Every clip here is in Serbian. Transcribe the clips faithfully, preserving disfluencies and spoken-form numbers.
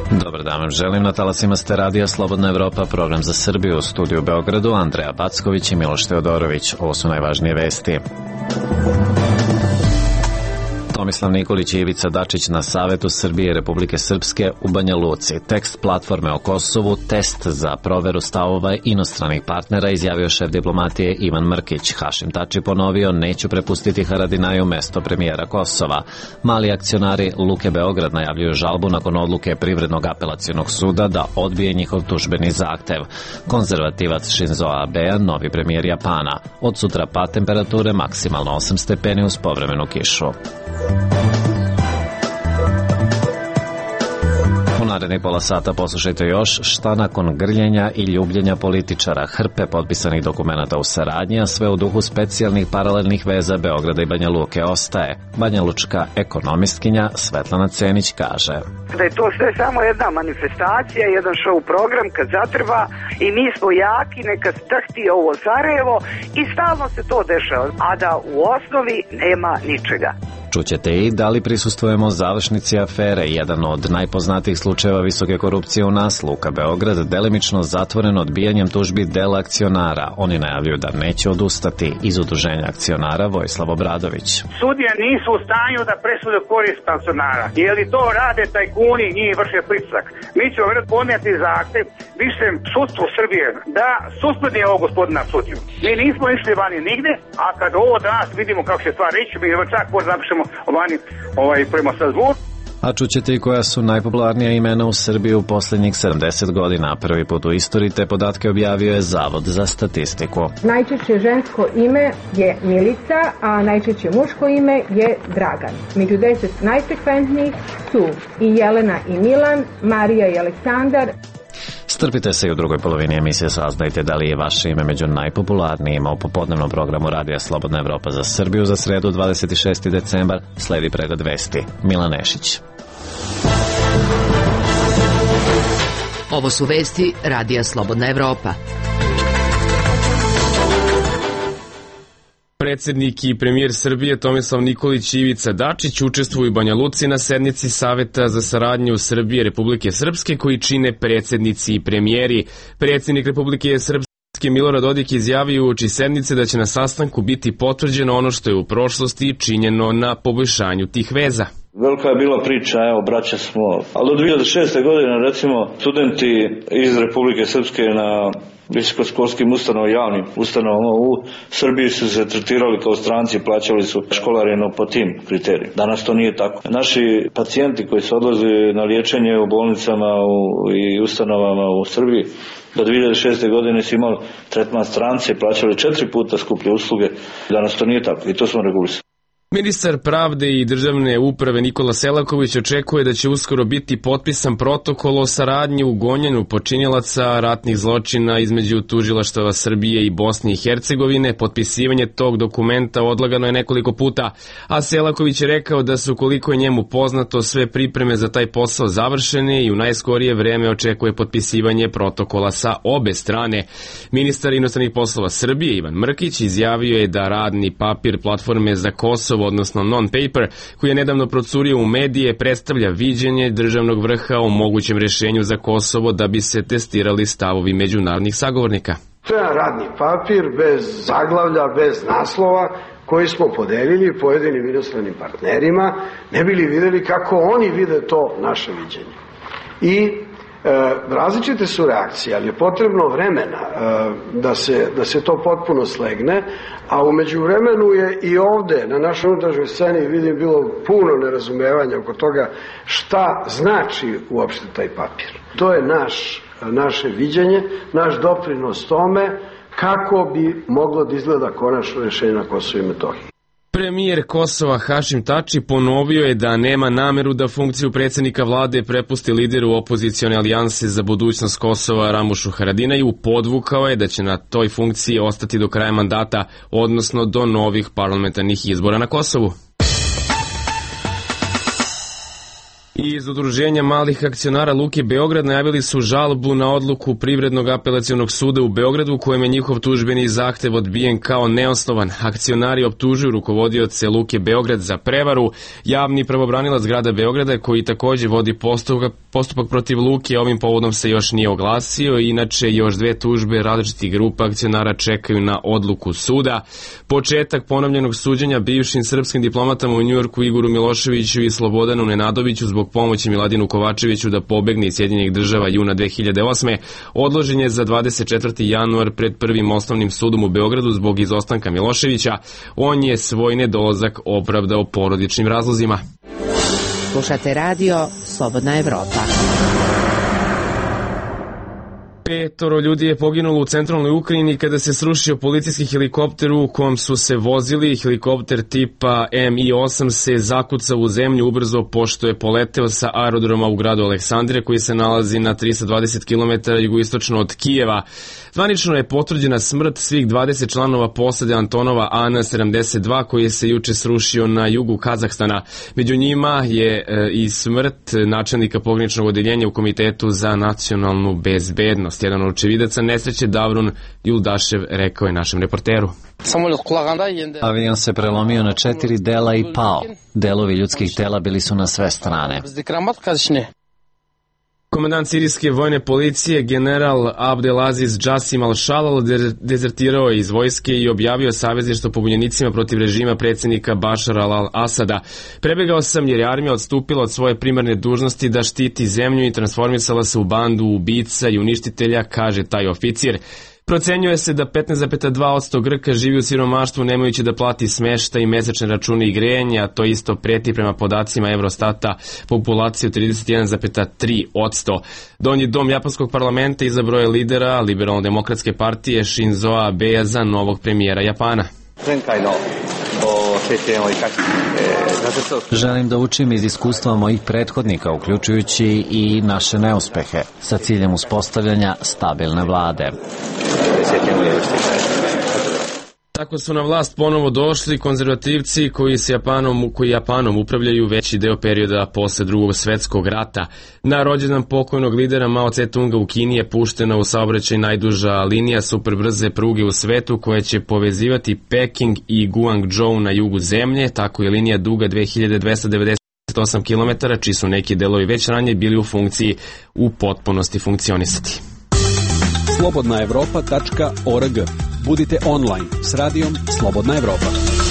Dobar dan vam želim, na talasima ste radija Slobodna Evropa, program za Srbiju, u studiju u Beogradu, Andreja Backović i Miloš Teodorović. Ovo su najvažnije vesti. Tomislav Nikolić i Ivica Dačić na Savetu Srbije i Republike Srpske u Banja Luci. Tekst platforme o Kosovu, test za proveru stavova inostranih partnera, izjavio šef diplomatije Ivan Mrkić. Hašim Tači ponovio, neću prepustiti Haradinaju mesto premijera Kosova. Mali akcionari Luke Beograd najavljuju žalbu nakon odluke Privrednog apelacionog suda da odbije njihov tužbeni zahtev. Konzervativac Shinzo Abea, novi premijer Japana. Od sutra pad temperature, maksimalno osam stepeni uz povremenu kišu. U narednih pola sata poslušajte još šta nakon grljenja i ljubljenja političara, hrpe potpisanih dokumenata u saradnji, a sve u duhu specijalnih paralelnih veza Beograda i Banja Luke ostaje. Banjalučka ekonomistkinja Svetlana Cenić kaže: da je to sve samo jedna manifestacija, jedan show program kad zatreba i mi smo jaki, neka strhti ovo Sarajevo i stalno se to dešava, a da u osnovi nema ničega. Čućete i da li prisustvujemo završnici afere, jedan od najpoznatijih slučajeva visoke korupcije u nas, Luka Beograd, delimično zatvoren odbijanjem tužbi dela akcionara. Oni najavljuju da neće odustati. Iz udruženja akcionara Vojislav Obradović. Sudije nisu u stanju da presude korist akcionara. Je li to rade tajkuni i njih vrše pritisak? Mi ćemo vjerojatno podnijeti zahtev višem sudstvu Srbije da suspenduje ovog gospodina sudiju. Mi nismo išli vani nigde, a kad ovo danas vidimo kako će stvar reći, mi čak možda napišemo vani ovaj, prema Strasbourg. A čućete i koja su najpopularnija imena u Srbiji u posljednjih sedamdeset godina. Prvi put u istoriji te podatke objavio je Zavod za statistiku. Najčešće žensko ime je Milica, a najčešće muško ime je Dragan. Među deset najfrekventnijih su i Jelena i Milan, Marija i Aleksandar. Strpite se i u drugoj polovini emisije, saznajte da li je vaše ime među najpopularnijima. U popodnevnom programu Radija Slobodna Evropa za Srbiju za sredu dvadeset šesti decembar sledi pregled vesti. Milan Nešić. Ovo su vesti Radija Slobodna Evropa. Predsjednik i premijer Srbije Tomislav Nikolić i Ivica Dačić učestvuju u Banja Luci na sednici Saveta za saradnju Srbije i Republike Srpske koji čine predsjednici i premijeri. Predsjednik Republike Srpske Milorad Dodik izjavio uoči sednice da će na sastanku biti potvrđeno ono što je u prošlosti činjeno na poboljšanju tih veza. Velika je bila priča, evo, braća smo, ali do dvije hiljade šeste. godine, recimo, studenti iz Republike Srpske na visokoškolskim ustanovama, javnim ustanovama u Srbiji su se tretirali kao stranci, plaćali su školarinu po tim kriterijima. Danas to nije tako. Naši pacijenti koji su odlazili na liječenje u bolnicama u, i ustanovama u Srbiji, do dvije hiljade šeste. godine su imali tretman stranci, plaćali četiri puta skuplje usluge. Danas to nije tako i to smo regulisali. Ministar pravde i državne uprave Nikola Selaković očekuje da će uskoro biti potpisan protokol o saradnji u gonjenju počinjelaca ratnih zločina između tužilaštava Srbije i Bosne i Hercegovine. Potpisivanje tog dokumenta odlagano je nekoliko puta, a Selaković je rekao da su, koliko je njemu poznato, sve pripreme za taj posao završene i u najskorije vreme očekuje potpisivanje protokola sa obe strane. Ministar inostranih poslova Srbije Ivan Mrkić izjavio je da radni papir platforme za Kosovo, odnosno non-paper, koji je nedavno procurio u medije, predstavlja viđenje državnog vrha o mogućem rješenju za Kosovo da bi se testirali stavovi međunarodnih sagovornika. To je radni papir bez zaglavlja, bez naslova, koji smo podelili pojedinim inostranim partnerima, ne bili vidjeli kako oni vide to naše viđenje. I E, različite su reakcije, ali je potrebno vremena e, da, se, da se to potpuno slegne, a u međuvremenu je i ovde na našoj unutrašnjoj sceni vidim bilo puno nerazumevanja oko toga šta znači uopšte taj papir. To je naš, naše viđenje, naš doprinos tome kako bi moglo da izgleda konačno rješenje na Kosovu i Metohiji. Premijer Kosova Hašim Tači ponovio je da nema nameru da funkciju predsjednika vlade prepusti lideru opozicione alijanse za budućnost Kosova Ramušu Haradinaju. Podvukao je da će na toj funkciji ostati do kraja mandata, odnosno do novih parlamentarnih izbora na Kosovu. Iz Udruženja malih akcionara Luke Beograd najavili su žalbu na odluku Privrednog apelacionog suda u Beogradu, kojem je njihov tužbeni zahtev odbijen kao neosnovan. Akcionari optužuju rukovodioce Luke Beograd za prevaru. Javni pravobranilac grada Beograda, koji takođe vodi postupak, postupak protiv Luke, ovim povodom se još nije oglasio. Inače, još dve tužbe različitih grupa akcionara čekaju na odluku suda. Početak ponovljenog suđenja bivšim srpskim diplomatama u Njujorku Igoru Miloševiću i Slobodanu Nenadoviću zbog pomoći Miladinu Kovačeviću da pobegne iz Sjedinjenih država juna dve hiljade osme odložen je za dvadeset četvrti januar pred Prvim osnovnim sudom u Beogradu zbog izostanka Miloševića. On je svoj nedolazak opravdao porodičnim razlozima. Slušate radio Slobodna Evropa. Petoro ljudi je poginulo u centralnoj Ukrajini kada se srušio policijski helikopter u kom su se vozili. Helikopter tipa M I osam se zakucao u zemlju ubrzo pošto je poleteo sa aerodroma u gradu Aleksandrije, koji se nalazi na trista dvadeset kilometara jugoistočno od Kijeva. Zvanično je potvrđena smrt svih dvadeset članova posade Antonova A N sedamdeset dva koji se juče srušio na jugu Kazahstana. Među njima je e, i smrt načelnika pograničnog odeljenja u Komitetu za nacionalnu bezbednost. Jedan od očevidaca nesreće, Davrun Juldašev, rekao je našem reporteru. Avion se prelomio na četiri dela i pao. Delovi ljudskih tela bili su na sve strane. Komandant sirijske vojne policije general Abdelaziz Jassim al-Shalal dezertirao je iz vojske i objavio savezništvo pobunjenicima protiv režima predsjednika Bašara al-Asada. Prebegao sam jer je armija odstupila od svoje primarne dužnosti da štiti zemlju i transformisala se u bandu ubica i uništitelja, kaže taj oficir. Procenjuje se da petnaest zarez dva posto Grka živi u siromaštvu nemajući da plati smeštaj i mesečne račune i grejanje, a to isto preti prema podacima Eurostata populaciju trideset jedan zarez tri posto. Donji dom japanskog parlamenta izabrao je lidera liberalno-demokratske partije Shinzoa Abea za novog premijera Japana. Želim da učim iz iskustva mojih prethodnika, uključujući i naše neuspehe, sa ciljem uspostavljanja stabilne vlade. Tako su na vlast ponovo došli konzervativci koji se Japanom, koji Japanom upravljaju veći deo perioda posle drugog svetskog rata. Na rođendan pokojnog lidera Mao Tse-tunga u Kini je puštena u saobraćaj najduža linija superbrze pruge u svetu koja će povezivati Peking i Guangzhou na jugu zemlje. Tako je linija duga dve hiljade dvesta devedeset osam kilometara, čiji su neki delovi već ranije bili u funkciji u potpunosti funkcionisati. slobodna evropa tačka org. Budite online s radijom Slobodna Evropa.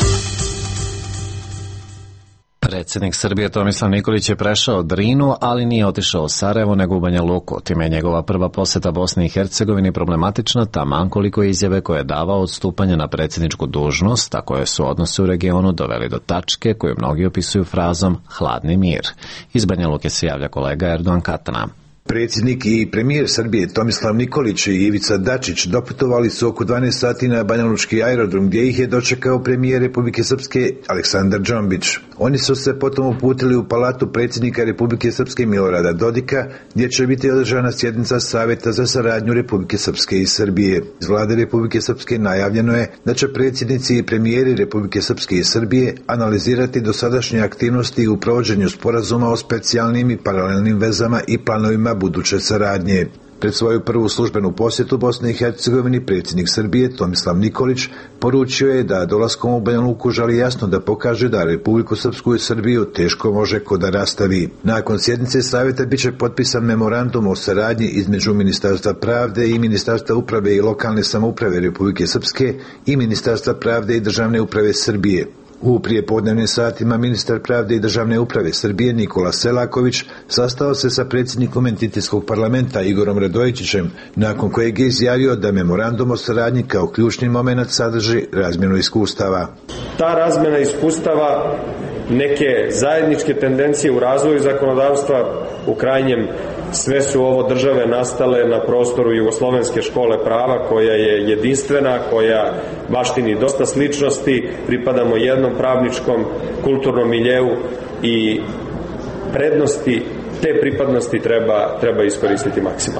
Predsjednik Srbije Tomislav Nikolić je prešao Drinu, ali nije otišao u Sarajevo nego u Banja Luku. Time je njegova prva poseta Bosni i Hercegovini problematična, taman koliko izjave koje je davao odstupanja na predsjedničku dužnost, a koje su odnose u regionu doveli do tačke koju mnogi opisuju frazom hladni mir. Iz Banja Luke se javlja kolega Erdogan Katana. Predsjednik i premijer Srbije Tomislav Nikolić i Ivica Dačić doputovali su oko dvanaest sati na banjalučki aerodrom gdje ih je dočekao premijer Republike Srpske Aleksandar Džombić. Oni su se potom uputili u palatu predsjednika Republike Srpske Milorada Dodika gdje će biti održana sjednica Saveta za saradnju Republike Srpske i Srbije. Iz vlade Republike Srpske najavljeno je da će predsjednici i premijeri Republike Srpske i Srbije analizirati dosadašnje aktivnosti u provođenju sporazuma o specijalnim i paralelnim vezama i planovima buduće saradnje. Pred svoju prvu službenu posjetu Bosni i Hercegovini predsjednik Srbije Tomislav Nikolić poručio je da dolaskom u Banja Luku želi jasno da pokaže da Republiku Srpsku i Srbiju teško može ko da rastavi. Nakon sjednice savjeta biće potpisan memorandum o saradnji između Ministarstva pravde i Ministarstva uprave i lokalne samouprave Republike Srpske i Ministarstva pravde i državne uprave Srbije. U prijepodnevnim satima ministar pravde i državne uprave Srbije Nikola Selaković sastao se sa predsjednikom entiteskog parlamenta Igorom Radojičićem, nakon kojeg je izjavio da memorandum o saradnji kao ključni moment sadrži razmjenu iskustava. Ta razmjena iskustava, neke zajedničke tendencije u razvoju zakonodavstva, u krajnjem sve su ovo države nastale na prostoru Jugoslovenske škole prava, koja je jedinstvena, koja baštini dosta sličnosti, pripadamo jednom pravničkom kulturnom miljeu i prednosti te pripadnosti treba, treba iskoristiti maksimalno.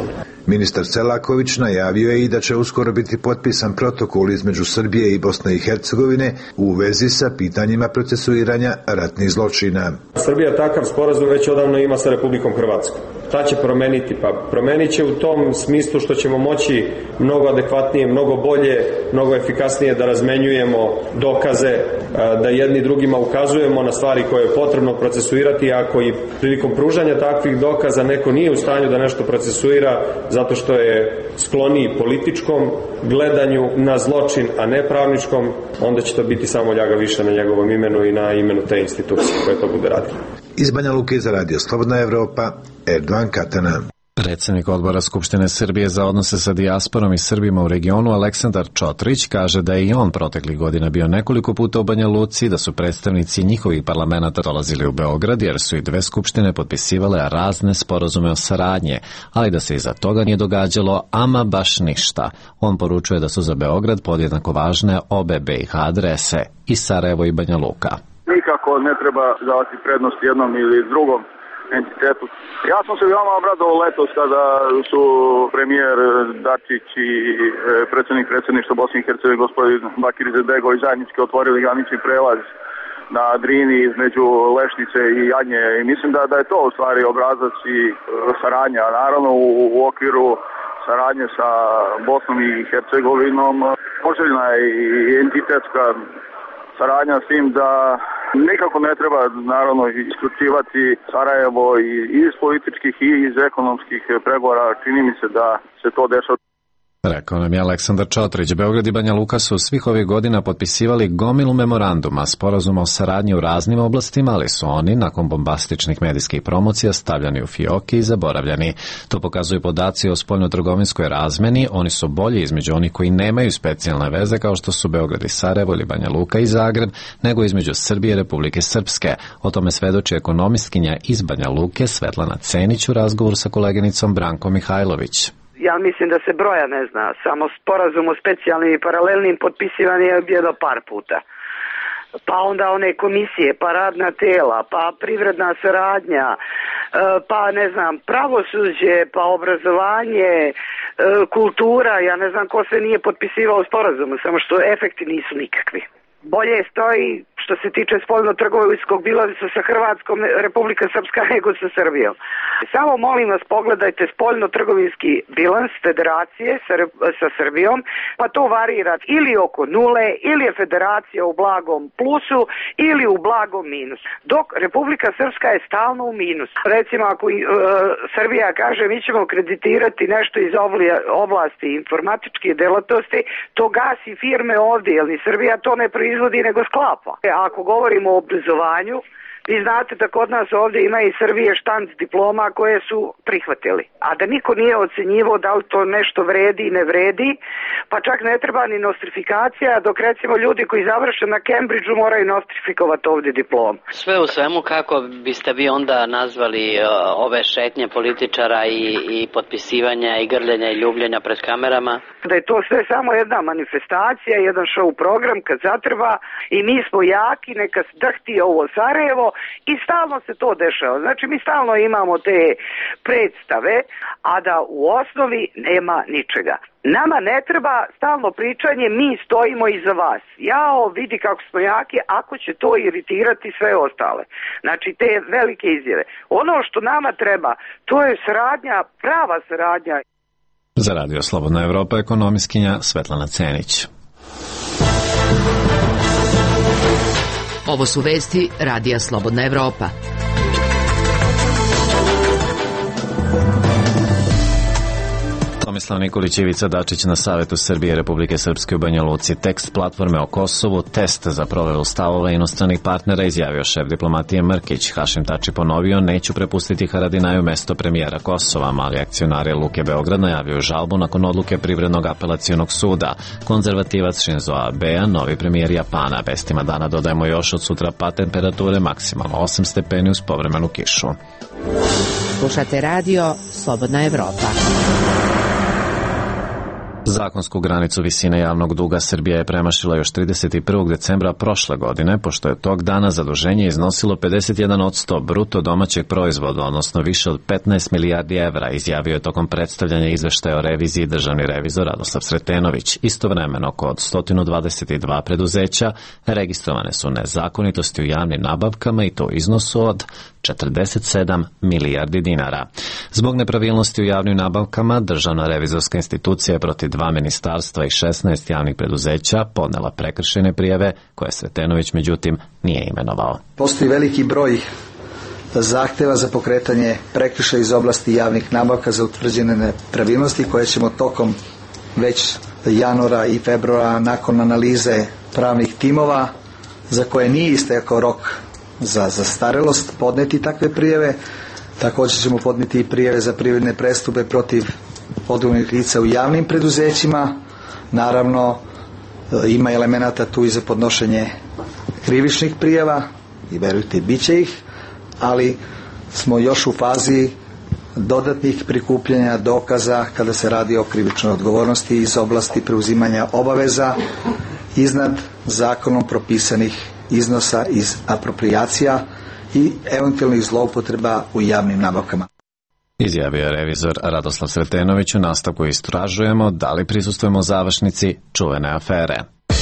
Ministar Selaković najavio je i da će uskoro biti potpisan protokol između Srbije i Bosne i Hercegovine u vezi sa pitanjima procesuiranja ratnih zločina. Srbija takav sporazum već odavno ima sa Republikom Hrvatskom. Šta će promeniti? Pa promenit će u tom smislu što ćemo moći mnogo adekvatnije, mnogo bolje, mnogo efikasnije da razmenjujemo dokaze, da jedni drugima ukazujemo na stvari koje je potrebno procesuirati. Ako i prilikom pružanja takvih dokaza neko nije u stanju da nešto procesuira zato što je skloniji političkom gledanju na zločin, a ne pravničkom, onda će to biti samo ljaga više na njegovom imenu i na imenu te institucije koje to bude radila. Iz Banja Luke za radio Slobodna Evropa, Erdogan Katana. Predsjednik odbora Skupštine Srbije za odnose sa dijasporom i Srbima u regionu Aleksandar Čotrić kaže da je i on proteklih godina bio nekoliko puta u Banja Luci, da su predstavnici njihovih parlamenata dolazili u Beograd jer su i dve skupštine potpisivale razne sporazume o saradnje, ali da se iza toga nije događalo ama baš ništa. On poručuje da su za Beograd podjednako važne obe B i H adrese, i Sarajevo i Banja Luka. Nikako ne treba davati prednost jednom ili drugom entitetu. Ja sam se veoma obradovao letos kada su premijer Dačić i predsjednik predsjedništva Bosne i Hercegovine gospodin Bakir Izetbegović zajednički otvorili granični prelaz na Drini između Lešnice i Jadnje i mislim da, da je to u stvari obrazac i saradnja. Naravno u, u okviru saradnje sa Bosnom i Hercegovinom poželjna je i entitetska saradnja s tim da nikako ne treba naravno isključivati Sarajevo i iz političkih i iz ekonomskih pregovora. Čini mi se da se to dešava. Rekao nam je Aleksandar Čotrić. Beograd i Banja Luka su svih ovih godina potpisivali gomilu memoranduma, sporazuma o saradnji u raznim oblastima, ali su oni, nakon bombastičnih medijskih promocija, stavljani u fioke i zaboravljani. To pokazuju podaci o spoljnotrgovinskoj razmeni. Oni su bolji između onih koji nemaju specijalne veze, kao što su Beograd i Sarajevo ili Banja Luka i Zagreb, nego između Srbije i Republike Srpske. O tome svedoči ekonomistkinja iz Banja Luke Svetlana Cenić u razgovoru sa koleginicom Brankom Mihajlović. Ja mislim da se broja ne zna, samo sporazum o specijalnim i paralelnim potpisivan je jedno par puta. Pa onda one komisije, pa radna tela, pa privredna saradnja, pa ne znam, pravosuđe, pa obrazovanje, kultura, ja ne znam ko se nije potpisivao sporazumu, samo što efekti nisu nikakvi. Bolje stoji što se tiče spoljno-trgovinskog bilansa sa Hrvatskom, Republika Srpska nego sa Srbijom. Samo molim vas pogledajte spoljno-trgovinski bilans federacije sa, sa Srbijom, pa to varira ili oko nule, ili je federacija u blagom plusu, ili u blagom minusu. Dok Republika Srpska je stalno u minusu. Recimo ako uh, Srbija kaže mi ćemo kreditirati nešto iz oblasti informatičke delatnosti, to gasi firme ovdje, jer ni Srbija to ne proizvodi nego sklapa. Ako govorimo o obrazovanju, vi znate da kod nas ovdje ima i Srbije štanc diploma koje su prihvatili. A da niko nije ocenjivao da li to nešto vredi i ne vredi, pa čak ne treba ni nostrifikacija, dok recimo ljudi koji završe na Cambridgeu moraju nostrifikovati ovdje diplom. Sve u svemu, kako biste vi onda nazvali uh, ove šetnje političara i, i potpisivanja i grljenja i ljubljenja pred kamerama? Da je to sve samo jedna manifestacija, jedan show program kad zatreba i mi smo jaki, neka drhti ovo Sarajevo. I stalno se to dešava. Znači mi stalno imamo te predstave, a da u osnovi nema ničega. Nama ne treba stalno pričanje, mi stojimo iza vas. Jao, vidi kako smo jaki, ako će to iritirati sve ostale. Znači te velike izjave. Ono što nama treba, to je saradnja, prava saradnja. Za radio Slobodna Evropa ekonomistkinja Svetlana Cenić. Ovo su vesti Radija Slobodna Evropa. Tomislav Nikolić i Ivica Dačić na Savetu Srbije Republike Srpske u Banja Luci. Tekst platforme o Kosovu, test za proveru stavova inostranih partnera, izjavio šef diplomatije Mrkić. Hašim Tači ponovio, neću prepustiti Haradinaju mesto premijera Kosova. Mali akcionari Luke Beograd najavio žalbu nakon odluke Privrednog apelacionog suda. Konzervativac Shinzo Abea, novi premijer Japana. Vestima dana dodajemo još od sutra pad temperature maksimalno osam stepeni uz povremenu kišu. Slušate radio Slobodna Evropa. Zakonsku granicu visine javnog duga Srbija je premašila još trideset prvog decembra prošle godine, pošto je tog dana zaduženje iznosilo pedeset jedan posto bruto domaćeg proizvoda, odnosno više od petnaest milijardi evra, izjavio je tokom predstavljanja izveštaja o reviziji državni revizor Radoslav Sretenović. Istovremeno, kod sto dvadeset dva preduzeća registrovane su nezakonitosti u javnim nabavkama i to u iznosu od četrdeset sedam milijardi dinara. Zbog nepravilnosti u javnim nabavkama, Državna revizorska institucija je protiv dva ministarstva i šesnaest javnih preduzeća podnela prekršajne prijave koje Sretenović međutim nije imenovao. Postoji veliki broj zahteva za pokretanje prekršaja iz oblasti javnih nabavka za utvrđene nepravilnosti koje ćemo tokom već januara i februara nakon analize pravnih timova za koje nije istekao rok za zastarelost podneti takve prijave. Također ćemo podneti i prijave za privredne prestupe protiv odgovornih lica u javnim preduzećima. Naravno, ima elemenata tu i za podnošenje krivičnih prijava i verujte, bit će ih, ali smo još u fazi dodatnih prikupljanja dokaza kada se radi o krivičnoj odgovornosti iz oblasti preuzimanja obaveza iznad zakonom propisanih iznosa iz aproprijacija i eventualnih zloupotreba u javnim nabavkama. Izjavio je revizor Radoslav Sretenović. U nastavku istražujemo da li prisustvujemo završnici čuvene afere.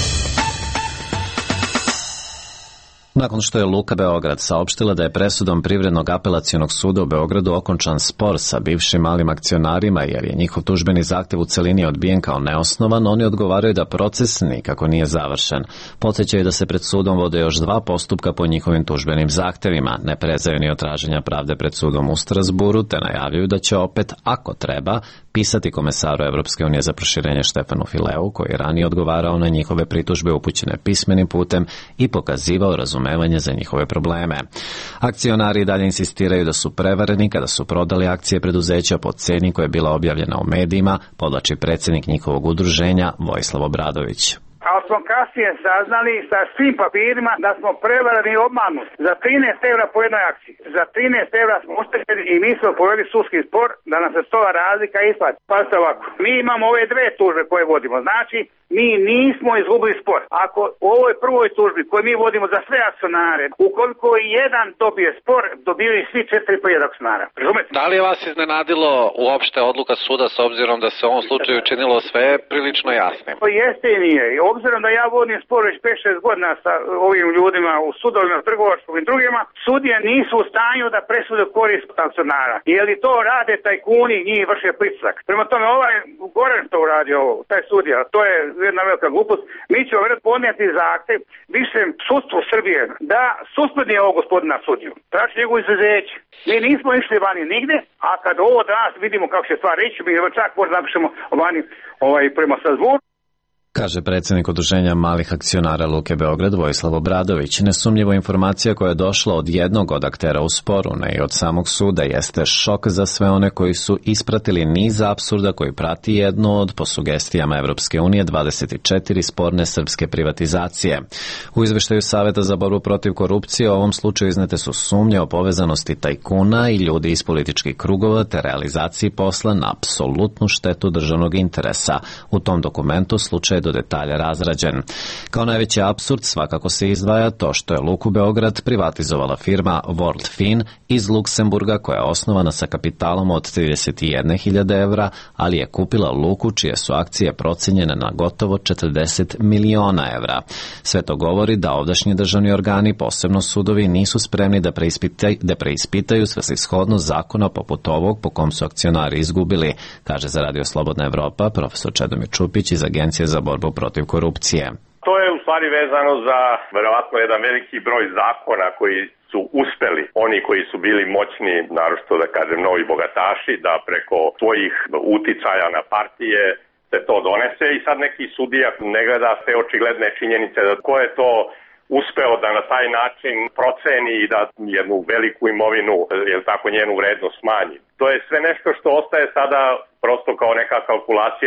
Nakon što je Luka Beograd saopštila da je presudom Privrednog apelacionog suda u Beogradu okončan spor sa bivšim malim akcionarima jer je njihov tužbeni zahtev u celini odbijen kao neosnovan, oni odgovaraju da proces nikako nije završen. Podsećaju da se pred sudom vode još dva postupka po njihovim tužbenim zahtevima, ne prezaju ni od traženja pravde pred sudom u Strasburu, te najavljuju da će opet, ako treba, pisati komesaru Evropske unije za proširenje Štefanu Fileu, koji je ranije odgovarao na njihove pritužbe upućene pismenim putem i pokazivao razumevanje za njihove probleme. Akcionari dalje insistiraju da su prevareni kada su prodali akcije preduzeća po ceni koja je bila objavljena u medijima, podvlači predsjednik njihovog udruženja Vojislav Obradović. Ali smo kasnije saznali sa svim papirima da smo prevarani i obmanuti za trinaest evra po jednoj akciji. Za trinaest evra smo oštećeni i mi smo poveli sudski spor da nam se ova razlika isplati. Pazite ovako, mi imamo ove dve tužbe koje vodimo, znači mi nismo izgubili spor. Ako u ovoj prvoj tužbi koju mi vodimo za sve akcionare, ukoliko jedan dobije spor, dobiju svi četiri po jedan akcionara. Razumete? Da li je vas iznenadilo uopšte odluka suda s obzirom da se u ovom slučaju činilo sve prilično jasnim? Pa jeste i nije. I obzirom da ja vodim spor već pet šest godina sa ovim ljudima u sudovima, trgovačkom i drugima, sudije nisu u stanju da presude korist akcionara. Je li to rade tajkuni i njih vrše pritisak? Prema tome, ovaj Goran to uradi ovo, taj sudija, to je jedna velika glupost. Mi ćemo vjerojatno podnijeti zahtev višem sudstvu Srbije da suspenduje ovog gospodina sudiju. Traži njegovo izuzeće. Mi nismo išli vani nigde, a kad ovo danas vidimo kako će stvar reći, mi čak možda napišemo vani ovaj, prema Strasburu. Kaže predsjednik udruženja malih akcionara Luke Beograd Vojislav Obradović. Nesumnjivo informacija koja je došla od jednog od aktera u sporu, ne i od samog suda, jeste šok za sve one koji su ispratili niz apsurda koji prati jednu od, po sugestijama Evropske unije, dvadeset četiri sporne srpske privatizacije. U izveštaju Saveta za borbu protiv korupcije u ovom slučaju iznete su sumnje o povezanosti tajkuna i ljudi iz političkih krugova te realizaciji posla na apsolutnu štetu državnog interesa. U tom dokumentu slučaj do detalja razrađen. Kao najveći apsurd svakako se izdvaja to što je Luku Beograd privatizovala firma World Fin iz Luksemburga koja je osnovana sa kapitalom od trideset jedne hiljade evra, ali je kupila Luku čije su akcije procenjene na gotovo četrdeset miliona evra. Sve to govori da ovdašnji državni organi, posebno sudovi, nisu spremni da preispitaju, da preispitaju svrsishodnost zakona poput ovog po kom su akcionari izgubili, kaže za Radio Slobodna Evropa profesor Čedomir Čupić iz Agencije za borbu protiv korupcije. To je u stvari vezano za verovatno jedan veliki broj zakona koji su uspeli, oni koji su bili moćni, naročito da kažem novi bogataši, da preko svojih uticaja na partije se to donese i sad neki sudija ne gleda te očigledne činjenice da ko je to uspeo da na taj način proceni i da jednu veliku imovinu, jel tako, njenu vrednost smanji. To je sve nešto što ostaje sada prosto kao neka kalkulacija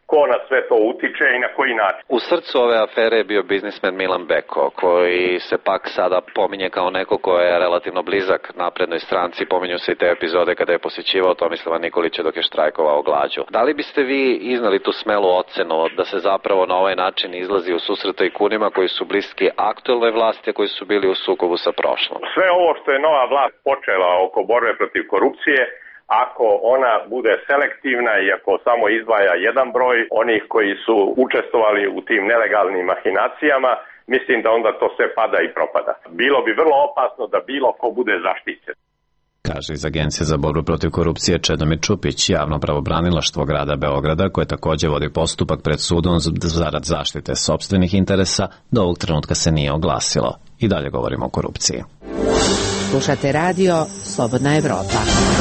ko na sve to utiče i na koji način. U srcu ove afere je bio biznismen Milan Beko, koji se pak sada pominje kao neko ko je relativno blizak naprednoj stranci. Pominju se i te epizode kada je posjećivao Tomislava Nikolića dok je štrajkovao glađu. Da li biste vi iznali tu smelu ocenu da se zapravo na ovaj način izlazi u susret tajkunima koji su bliski aktuelnoj vlasti, a koji su bili u sukobu sa prošlom? Sve ovo što je nova vlast počela oko borbe protiv korupcije, ako ona bude selektivna i ako samo izdvaja jedan broj onih koji su učestvovali u tim nelegalnim mahinacijama, mislim da onda to sve pada i propada. Bilo bi vrlo opasno da bilo ko bude zaštićen. Kaže iz Agencije za borbu protiv korupcije Čedomir Čupić. Javno pravobranilaštvo grada Beograda, koje takođe vodi postupak pred sudom zarad zaštite sopstvenih interesa, do ovog trenutka se nije oglasilo. I dalje govorimo o korupciji. Slušate radio Slobodna Evropa.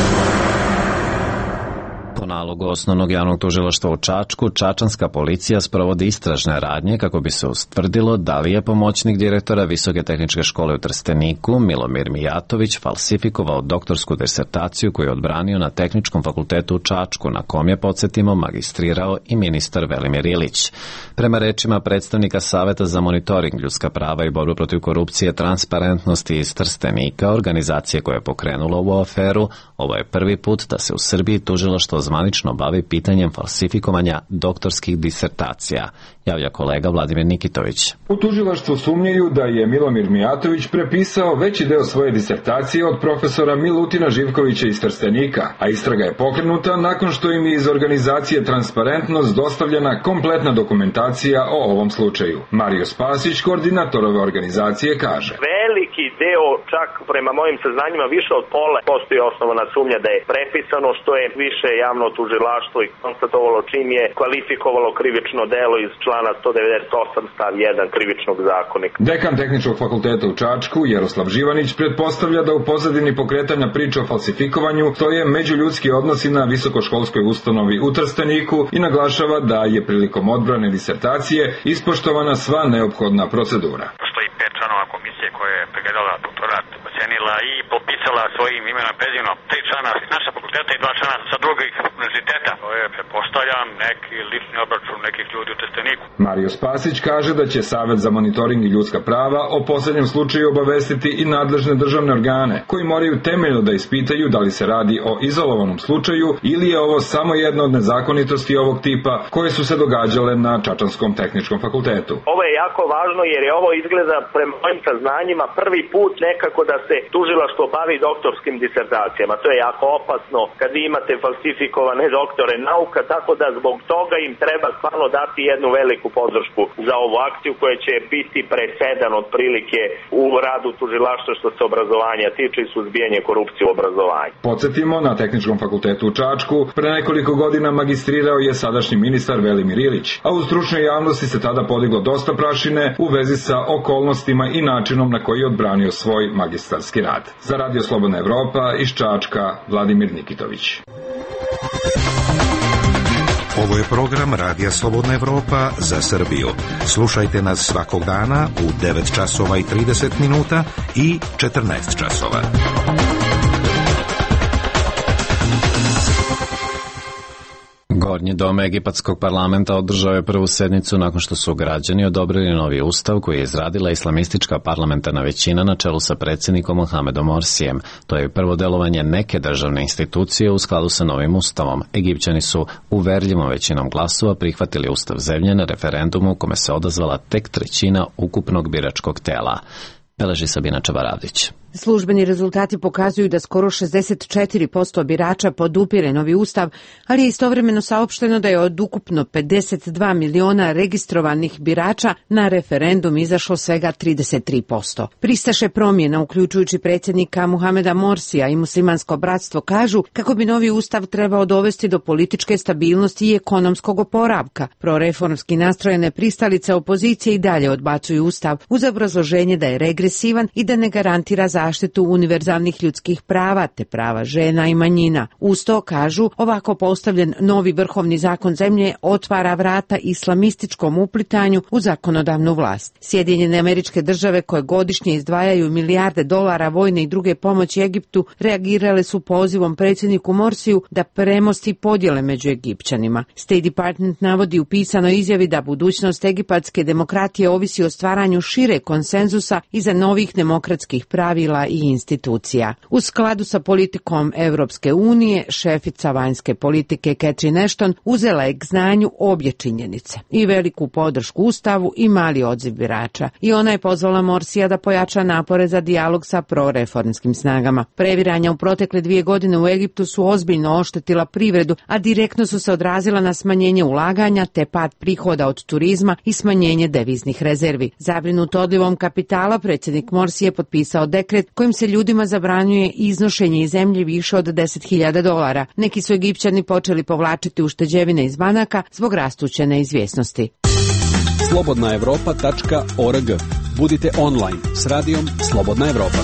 Po nalogu Osnovnog javnog tužilaštva u Čačku, čačanska policija sprovodi istražne radnje kako bi se ustvrdilo da li je pomoćnik direktora Visoke tehničke škole u Trsteniku, Milomir Mijatović, falsifikovao doktorsku disertaciju koju je odbranio na Tehničkom fakultetu u Čačku, na kom je, podsjetimo, magistrirao i ministar Velimir Ilić. Prema rečima predstavnika Saveta za monitoring ljudska prava i borbu protiv korupcije, transparentnosti iz Trstenika, organizacije koja je pokrenula ovu aferu, ovo je prvi put da se u Srbiji tužilaštvo zvanično bavi pitanjem falsifikovanja doktorskih disertacija, javlja kolega Vladimir Nikitović. U tužilaštvu sumnjaju da je Milomir Mijatović prepisao veći deo svoje disertacije od profesora Milutina Živkovića iz Trstenika, a istraga je pokrenuta nakon što im je iz organizacije Transparentnost dostavljena kompletna dokumentacija o ovom slučaju. Mario Spasić, koordinator ove organizacije, kaže: Veliki deo, čak prema mojim saznanjima više od pola, postoji osnovana sumnja da je prepisano, što je više javno tužilaštvo i konstatovalo čim je kvalifikovalo krivično delo iz člana sto devedeset osam stav jedan krivičnog zakonika. Dekan Tehničkog fakulteta u Čačku, Jaroslav Živanić, pretpostavlja da u pozadini pokretanja priče o falsifikovanju stoje međuljudski odnosi na visokoškolskoj ustanovi u Trsteniku i naglašava da je prilikom odbrane disertacije ispoštovana sva neophodna procedura. Postoji pet članova komisije koja je pregledala doktorat, ocenila i popisala svojim imenom prezimenom tri člana naša fakulteta i dva člana sa drugih univerziteta. To je, pretpostavljam, neki lični obračun nekih ljudi u Trsteniku. Mario Spasić kaže da će Savet za monitoring i ljudska prava o poslednjem slučaju obavestiti i nadležne državne organe, koji moraju temeljno da ispitaju da li se radi o izolovanom slučaju ili je ovo samo jedna od nezakonitosti ovog tipa koje su se događale na Čačanskom tehničkom fakultetu. Ovo je jako važno jer je ovo izgleda prema mojim saznanjima prvi put nekako da se tužilaštvo bavi doktorskim disertacijama. To je jako opasno kad vi imate falsifikovane doktore nauka, tako da zbog toga im treba stvarno dati jednu veliku podršku za ovu akciju koja će biti presedan otprilike u radu tužilaštva što se obrazovanja tiče i suzbijanje korupcije u obrazovanju. Podsjetimo, na Tehničkom fakultetu u Čačku pre nekoliko godina magistrirao je sadašnji ministar Velimir Ilić, a u stručnoj javnosti se tada podiglo dosta prašine u vezi sa okolnostima i načinom na koji je odbranio svoj magistarski rad. Za Radio Slobodna Evropa iz Čačka, Vladimir Nikitović. Ovo je program Radija Slobodna Evropa za Srbiju. Slušajte nas svakog dana u devet časova i trideset minuta i četrnaest časova. Gornji dom egipatskog parlamenta održao je prvu sednicu nakon što su građani odobrili novi ustav koji je izradila islamistička parlamentarna većina na čelu sa predsjednikom Mohamedom Morsijem. To je prvo delovanje neke državne institucije u skladu sa novim ustavom. Egipćani su uverljivom većinom glasova prihvatili ustav zemlje na referendumu u kome se odazvala tek trećina ukupnog biračkog tela. Beleži Sabina Čabaravdić. Službeni rezultati pokazuju da skoro šezdeset četiri posto birača podupire novi ustav, ali je istovremeno saopšteno da je od ukupno pedeset dva miliona registrovanih birača na referendum izašlo svega trideset tri posto. Pristaše promjena, uključujući predsjednika Muhameda Morsija i muslimansko bratstvo, kažu kako bi novi ustav trebao dovesti do političke stabilnosti i ekonomskog oporavka. Proreformski nastrojene pristalice opozicije i dalje odbacuju ustav uz obrazloženje da je regresivan i da ne garantira zaštitu zaštitu univerzalnih ljudskih prava te prava žena i manjina. Uz to, kažu, ovako postavljen novi vrhovni zakon zemlje otvara vrata islamističkom uplitanju u zakonodavnu vlast. Sjedinjene Američke Države, koje godišnje izdvajaju milijarde dolara vojne i druge pomoći Egiptu, reagirale su pozivom predsjedniku Morsiju da premosti podjele među Egipćanima. State Department navodi u pisanoj izjavi da budućnost egipatske demokratije ovisi o stvaranju šire konsenzusa iza novih demokratskih pravila i institucija. U skladu sa politikom Evropske unije, šefica vanjske politike Catherine Ashton uzela je k znanju obje činjenice, i veliku podršku Ustavu i mali odziv birača. I ona je pozvala Morsija da pojača napore za dijalog sa proreformskim snagama. Previranja u protekle dvije godine u Egiptu su ozbiljno oštetila privredu, a direktno su se odrazila na smanjenje ulaganja te pad prihoda od turizma i smanjenje deviznih rezervi. Zabrinut odlivom kapitala, predsjednik Morsi je potpisao dekret kojim se ljudima zabranjuje iznošenje iz zemlje više od deset hiljada dolara. Neki su Egipćani počeli povlačiti ušteđevine iz banaka zbog rastuće neizvjesnosti. slobodna evropa tačka org. Budite online s radijom Slobodna Evropa.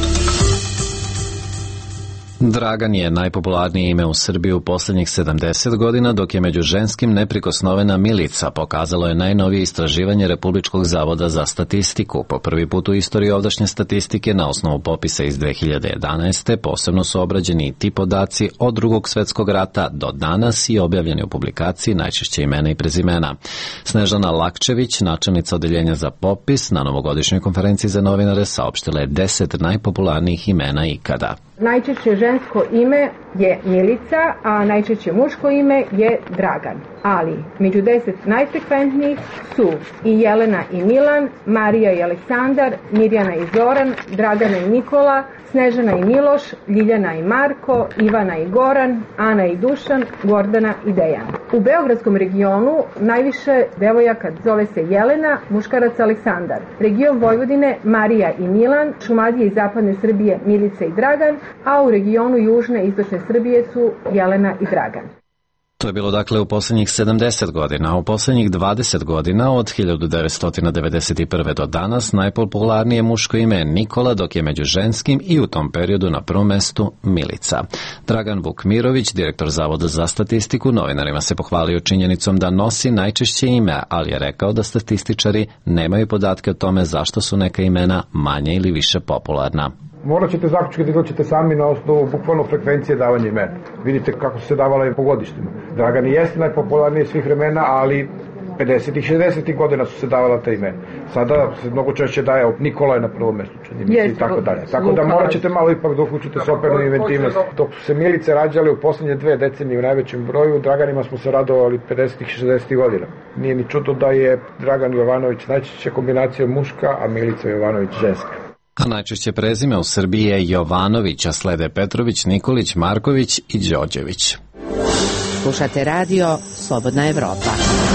Dragan je najpopularnije ime u Srbiji u posljednjih sedamdeset godina, dok je među ženskim neprikosnovena Milica, pokazalo je najnovije istraživanje Republičkog zavoda za statistiku. Po prvi put u istoriji ovdašnje statistike, na osnovu popisa iz dve hiljade jedanaeste. posebno su obrađeni i ti podaci od Drugog svetskog rata do danas i objavljeni u publikaciji najčešće imena i prezimena. Snežana Lakčević, načelnica odeljenja za popis, na novogodišnjoj konferenciji za novinare saopštila je deset najpopularnijih imena ikada. Najčešće žensko ime je Milica, a najčešće muško ime je Dragan. Ali među deset najfrekventnijih su i Jelena i Milan, Marija i Aleksandar, Mirjana i Zoran, Dragana i Nikola, Snežana i Miloš, Ljiljana i Marko, Ivana i Goran, Ana i Dušan, Gordana i Dejan. U beogradskom regionu najviše devojaka zove se Jelena, muškarac Aleksandar. Region Vojvodine Marija i Milan, Šumadije i zapadne Srbije Milica i Dragan, a u regionu južne i istočne Srbije su Jelena i Dragan. To je bilo dakle u posljednjih sedamdeset godina, a u posljednjih dvadeset godina od hiljadu devetsto devedeset prve. do danas najpopularnije muško ime je Nikola, dok je među ženskim i u tom periodu na prvom mestu Milica. Dragan Vukmirović, direktor Zavoda za statistiku, novinarima se pohvalio činjenicom da nosi najčešće ime, ali je rekao da statističari nemaju podatke o tome zašto su neka imena manje ili više popularna. Morat ćete zaključiti da izlačite sami na osnovu bukvalno frekvencije davanja imena. Vidite kako su se davala i po godištima. Dragan i jeste najpopularniji svih vremena, ali pedesetih i šezdesetih godina su se davala ta imena. Sada se mnogo češće daje Nikola je na prvom mjestu, i tako dalje. Tako da morat ćete malo ipak da uključite sopernu inventivnost. Dok su se Milice rađale u posljednje dve decenije u najvećem broju, Draganima smo se radovali pedesetih i šezdesetih godina. Nije ni čudo da je Dragan Jovanović najčešće kombinacija muška, a Milica Jovanović ženska. A najčešće prezime u Srbiji je Jovanović, a slede Petrović, Nikolić, Marković i Đorđević. Slušate radio Slobodna Evropa.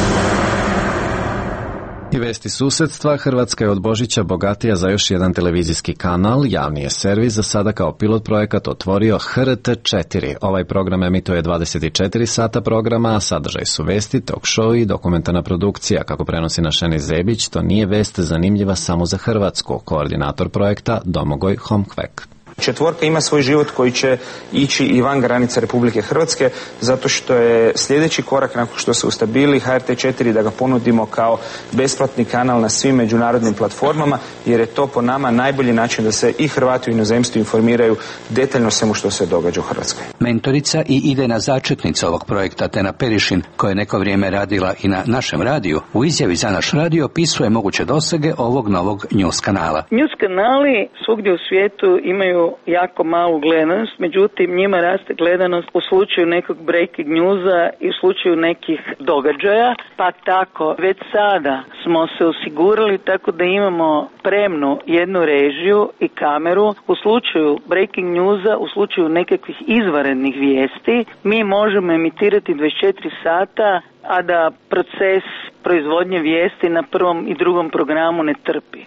I vesti susedstva, Hrvatska je od Božića bogatija za još jedan televizijski kanal. Javni je servis za sada kao pilot projekat otvorio H R T četiri. Ovaj program emituje dvadeset četiri sata programa, a sadržaj su vesti, talk show i dokumentarna produkcija. Kako prenosi Našeni Zebić, to nije vest zanimljiva samo za Hrvatsku. Koordinator projekta Domagoj Homkvek. Četvorka ima svoj život koji će ići i van granica Republike Hrvatske, zato što je sljedeći korak nakon što se ustabili H R T četiri da ga ponudimo kao besplatni kanal na svim međunarodnim platformama, jer je to po nama najbolji način da se i Hrvati u inozemstvu informiraju detaljno svemu što se događa u Hrvatskoj. Mentorica i idejna začetnica ovog projekta Tena Perišin, koja je neko vrijeme radila i na našem radiju, u izjavi za naš radio opisuje moguće dosege ovog novog news kanala. News kanali svugdje u svijetu imaju jako malu gledanost, međutim njima raste gledanost u slučaju nekog breaking newsa i u slučaju nekih događaja, pa tako već sada smo se osigurali tako da imamo spremnu jednu režiju i kameru. U slučaju breaking newsa, u slučaju nekakvih izvanrednih vijesti, mi možemo emitirati dvadeset četiri sata, a da proces proizvodnje vijesti na prvom i drugom programu ne trpi.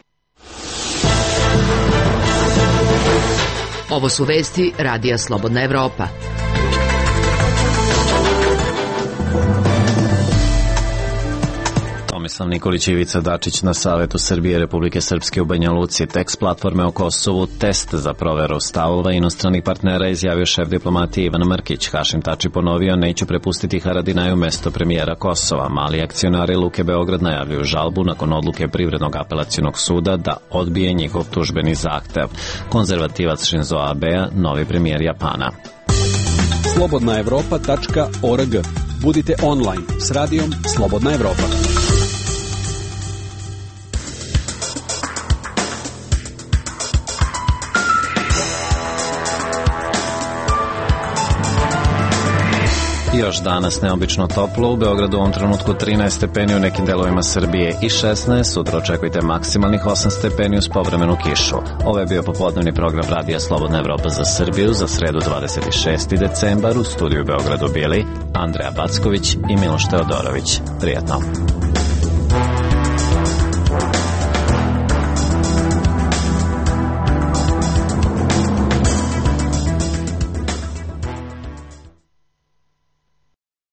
Ovo su vesti Radija Slobodna Evropa. Tomislav Tomislav Nikolić i Ivica Dačić na Savetu Srbije Republike Srpske u Banja Luci. Tekst platforme o Kosovu, test za proveru stavova inostranih partnera, izjavio šef diplomatije Ivan Mrkić. Hašim Tači ponovio: neću prepustiti Haradinaju mesto premijera Kosova. Mali akcionari Luke Beograd najavljuju žalbu nakon odluke Privrednog apelacionog suda da odbije njihov tužbeni zahtev. Konzervativac Shinzo Abea, novi premijer Japana. slobodna evropa tačka org. Budite online s radijom Slobodna Evropa. Još danas neobično toplo, u Beogradu u ovom trenutku trinaest stepeni, u nekim delovima Srbije i šesnaest, sutra očekujte maksimalnih osam stepeni uz povremenu kišu. Ovo je bio popodnevni program Radija Slobodna Evropa za Srbiju za sredu dvadeset šesti decembar. U studiju u Beogradu bili Andreja Backović i Miloš Teodorović. Prijatno.